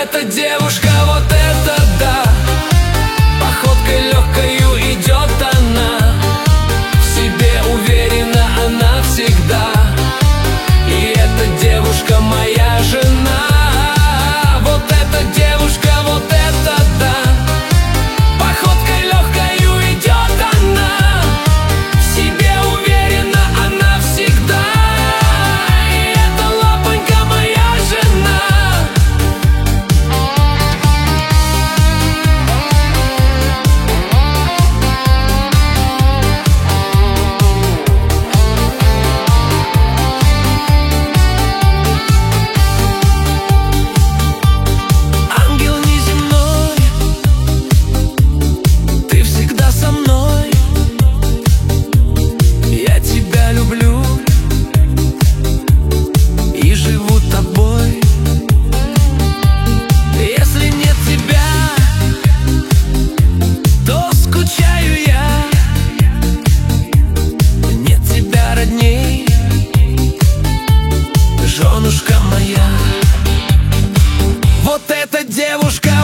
эта девушка, вот это да. Походкой легкою идет она, в себе уверена она всегда. И эта девушка моя жена. Вот эта девушка, вот это да. Походкой легкою идет она, в себе уверена она всегда. И эта лапонька моя жена. Ангел неземной, ты всегда со мной. Я тебя люблю и живу тобой. Если нет тебя, то скучаю я. Нет тебя родней, женушка моя. Вот эта девушка,